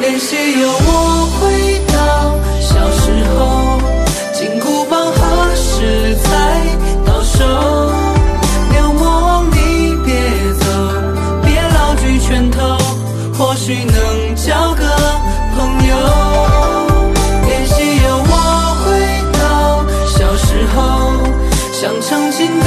联系有我回到小时候，金箍棒何时才到手？流氓你别走，别老举拳头，或许能交个朋友。联系有我回到小时候，想曾经的